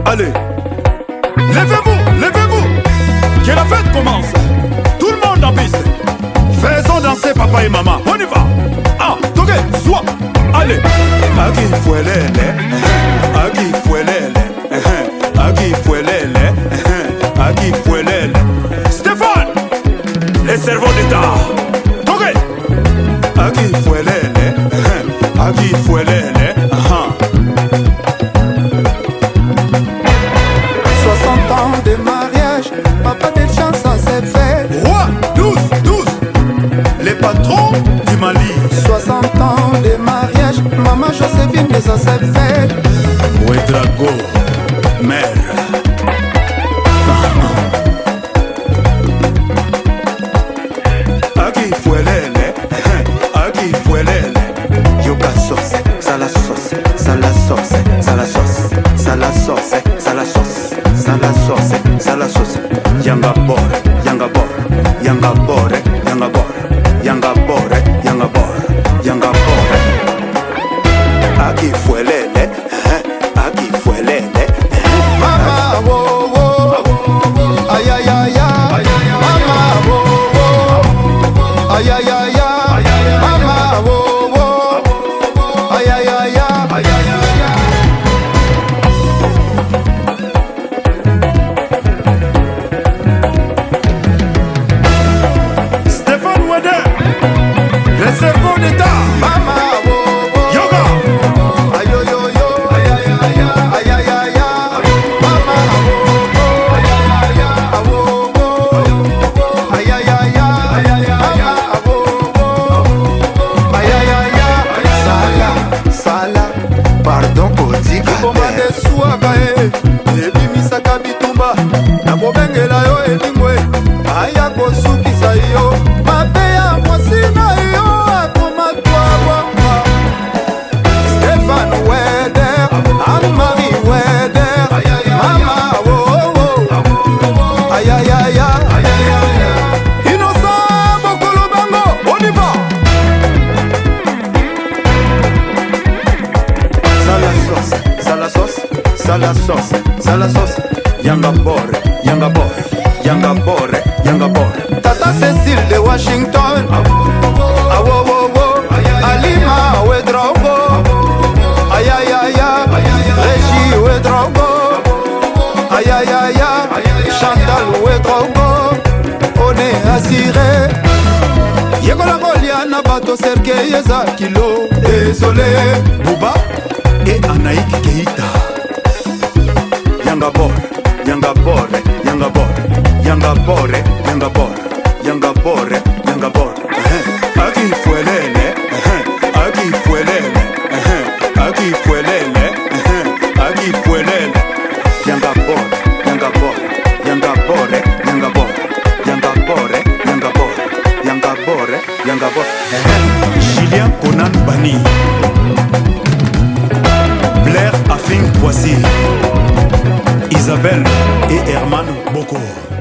Allez, levez-vous, levez-vous, que la fête commence. Tout le monde en piste. Faisons danser papa et maman. On y va. Ah, toqué, soit. Allez. Agi fouelele, agi fouelele, agi fouelele, agi fouelele. Stéphane, les cerveaux d'État. Toqué. Agi fouelele, agi fouelele. 60 ans de mariage, papa de chance ça s'est fait. Roi, 12, les patrons du Mali. 60 ans de mariage, maman Joséphine de ça s'est fait. Ouedrago, mère. Agi fouelele, agi fouelele. Yoga sauce, sala sauce, sala sauce, sala sauce, sala sauce, sala sauce, sala sauce, sala sauce. Yanga bore, yanga bore, yanga bore, yanga bore, yanga bore, yanga bore, yanga bore. Aki fuelele, aki fuelele. Mama wo wo, ay ay ay ay. Mama wo wo, ay ay ay ay. Mama wo wo, ay ay ay ay. Stéphane Weder, les cerveaux d'État. Mama wo wo, Yoga, ay yo yo yo, ay ay ay ay ay ay ay. Mama wo wo, ay ay ay ay. Wo wo, ay ay ay ay. Mama wo wo, ay ay ay ay. Sala, sala, pardon Odika. Komba de suaka ebimisaka bitumba nakobengela yo elingwe aya kosukisa yo mabe ya mwasi na yo akoma twabwanga. Stéphane Weder, Anne-Marie Weder, mama wowo ayayaya Innocent Bokolo Bango, on y va. Sala sauce, sala sauce, sala sauce, sala sauce. Yanga bore, yanga bore, yanga bore, yanga bore. Tata Cécile de Washington, awowowo, Alima Wedrogo, ayayaya, Régie Wedrogo, ayayaya, Chantal Wedrogo, on est assuré. Yekola Goliana bato Sergei eza kilo, désolé. Bouba et Anaïk Keïta. Yanga bore, yanga bore, yanga bore, yanga bore, yanga bore, yanga bore, yanga bore. Agi fouelele, agi fouelele, agi fouelele, agi fouelele. Yanga bore, yanga bore, yanga bore, yanga bore, yanga bore, yanga bore, yanga bore, yanga bore. Julien Conan Bani, Blair Afing Poissy, Isabelle et Herman Boko.